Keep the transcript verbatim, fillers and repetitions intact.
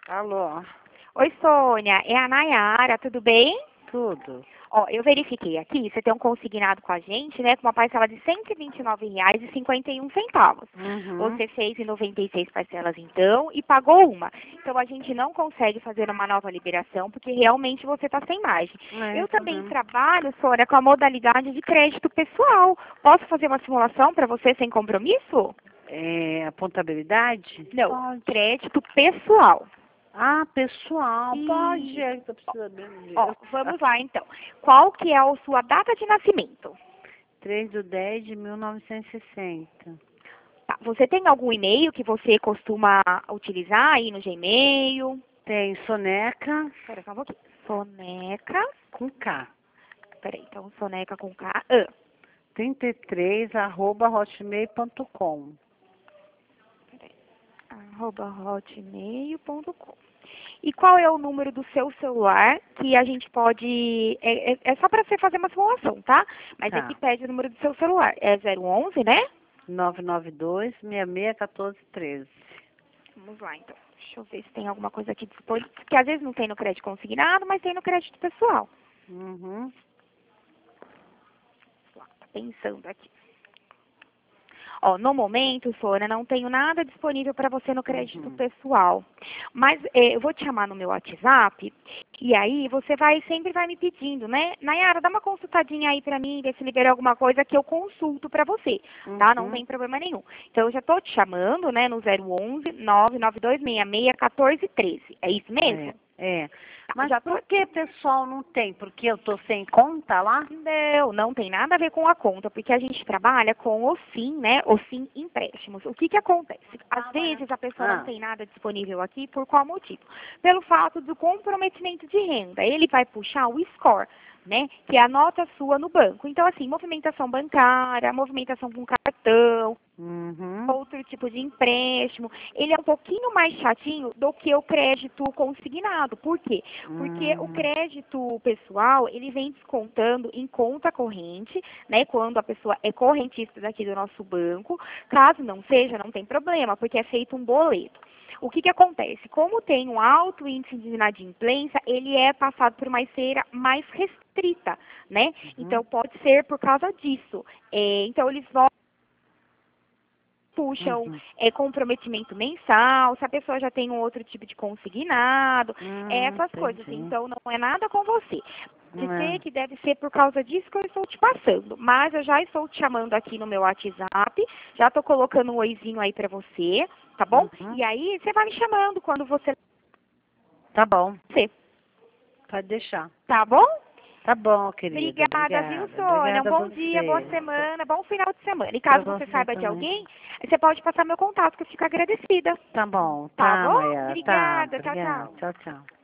Alô, Oi, Sônia, é a Nayara, tudo bem? tudo. Ó, eu verifiquei aqui, você tem um consignado com a gente, né, com uma parcela de cento e vinte e nove reais e cinquenta e um centavos. Uhum. Você fez em noventa e seis parcelas então e pagou uma. Então a gente não consegue fazer uma nova liberação porque realmente você está sem margem. É Eu isso também mesmo. trabalho, Sônia, com a modalidade de crédito pessoal. Posso fazer uma simulação para você sem compromisso? É, a contabilidade? Não, Pode. crédito pessoal. Ah, pessoal, pode. E É que eu preciso de Ó, dinheiro. vamos lá então. Qual que é a sua data de nascimento? três de dez de mil novecentos e sessenta. Tá, você tem algum e-mail que você costuma utilizar aí no Gmail? Tem soneca Espera só um pouquinho. Soneca. com K. Peraí, então soneca com K. Ah, trinta e três arroba hotmail ponto com. peraí. Arroba hotmail ponto com. E qual é o número do seu celular que a gente pode... É, é, é só para você fazer uma simulação, tá? Mas aqui Tá. pede o número do seu celular. É zero onze, né? nove nove dois, seis seis, um quatro, um três. Vamos lá, então. Deixa eu ver se tem alguma coisa aqui disponível. Porque às vezes não tem no crédito consignado, mas tem no crédito pessoal. Uhum. Vamos lá, tá pensando aqui. Ó, no momento, Sônia, não tenho nada disponível para você no crédito Uhum. pessoal. Mas eh, eu vou te chamar no meu WhatsApp e aí você vai sempre vai me pedindo, né? Nayara, dá uma consultadinha aí para mim, ver se liberou alguma coisa que eu consulto para você, tá? Não Uhum. tem problema nenhum. Então eu já tô te chamando, né, no zero onze, nove nove dois seis seis, um quatro um três. É isso mesmo? É, é. Tá, Mas já tô. por que pessoal não tem? Porque eu tô sem conta lá? Não, não tem nada a ver com a conta, porque a gente trabalha com o SIM, né? O SIM empréstimos. O que que acontece? Às vezes a pessoa não Ah, tem nada disponível aqui, por qual motivo? Pelo fato do comprometimento de renda. Ele vai puxar o score, né? Que é a nota sua no banco. Então, assim, movimentação bancária, movimentação com cartão, uhum, outro tipo de empréstimo, ele é um pouquinho mais chatinho do que o crédito consignado. Por quê? Porque o uhum, crédito pessoal, ele vem descontando em conta corrente, né, quando a pessoa é correntista daqui do nosso banco. Caso não seja, não tem problema, porque é feito um boleto. O que que acontece? Como tem um alto índice de inadimplência, ele é passado por uma esteira mais restrita, né? Então, uhum, pode ser por causa disso. É, então, eles vão puxam uhum. é, comprometimento mensal, se a pessoa já tem um outro tipo de consignado, é, Hum, essas coisas. entendi. Então, não é nada com você. De É, ser que deve ser por causa disso que eu estou te passando. Mas eu já estou te chamando aqui no meu WhatsApp, já estou colocando um oizinho aí para você, tá bom? uhum. E aí, você vai me chamando quando você... Tá bom, você, pode deixar. Tá bom? Tá bom, querida. Obrigada, viu, Obrigada. Sônia? Um Obrigada a bom dia, boa você. semana, bom final de semana. E Pra caso você você saiba de também. alguém, você pode passar meu contato, que eu fico agradecida. Tá bom, Tá tá, bom? Maia. Tá, Obrigada. Tchau, obrigada. tchau. Tchau, tchau.